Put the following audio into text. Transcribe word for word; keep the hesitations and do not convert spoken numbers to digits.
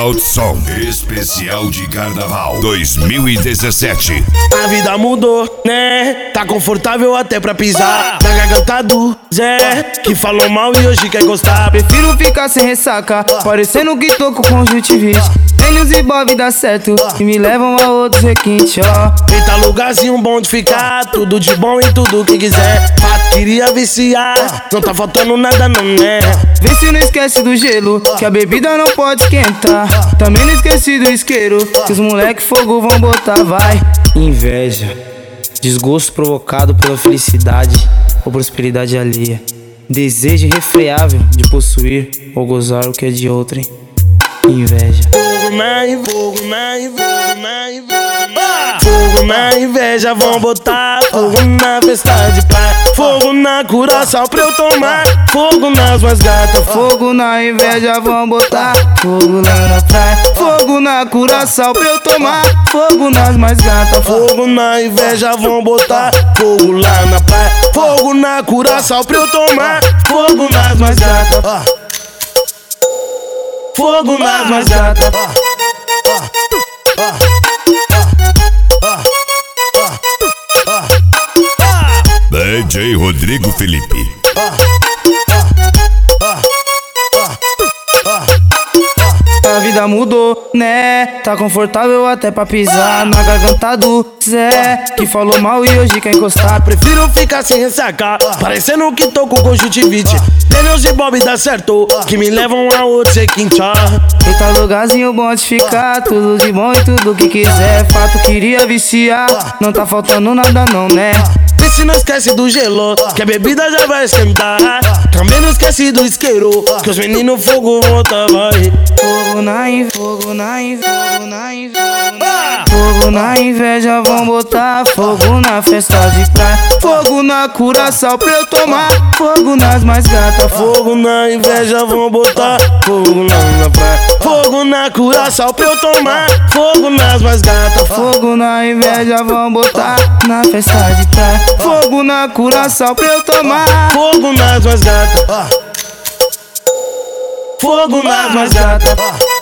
Som especial de Carnaval dois mil e dezessete. A vida mudou, né? Tá confortável até pra pisar na garganta do Zé, que falou mal e hoje quer gostar. Prefiro ficar sem ressaca, parecendo que tô com conjuntivite. Eles e Bob dá certo e me levam a outros requintes, ó. Eita, lugarzinho bom de ficar, tudo de bom e tudo que quiser. Fato, queria viciar, não tá faltando nada não, né? Vê se não esquece do gelo, que a bebida não pode esquentar. Também não esqueci do isqueiro, que os moleque fogo vão botar, vai. Inveja, desgosto provocado pela felicidade ou prosperidade alheia. Desejo irrefreável de possuir ou gozar o que é de outrem. Inveja. Fogo na inveja, fogo na inveja, na inveja. Fogo na inveja, vão botar fogo na festa de praia. Fogo na curaçao pra eu tomar. Fogo nas mais gatas. Fogo na inveja, vão botar fogo lá na praia. Fogo na curaçao pra eu tomar. Fogo nas mais gatas. Fogo na inveja, vão botar fogo lá na praia. Fogo na curaçao pra eu tomar. Fogo nas mais gatas. Fogo nas mais gatas. D J Rodrigo Felipe. A vida mudou, né? Tá confortável até pra pisar na garganta do Zé, que falou mal e hoje quer encostar. Prefiro ficar sem ressaca, parecendo que tô com conjuntivite. Daniels e Bob dá certo, que me levam a outro requinte. Eita, lugarzinho bom de ficar, tudo de bom e tudo que quiser. Fato, queria viciar, não tá faltando nada não, né? Vê se não esquece do gelo, que a bebida já vai esquentar. Também não esquece do isqueiro, que os meninos fogo vão botar, vai. Fogo na inveja, fogo na inveja, fogo na inveja. Fogo na inveja, vão botar fogo na festa de praia. Fogo na curaçao pra eu tomar. Fogo nas mais gatas. Fogo na inveja, vão botar fogo lá na praia. Fogo na curaçao pra eu tomar. Fogo nas mais gatas. Fogo na inveja, vão botar na festa de praia. Fogo na curaçao pra eu tomar. Fogo nas mais gatas. Fogo nas mais gatas.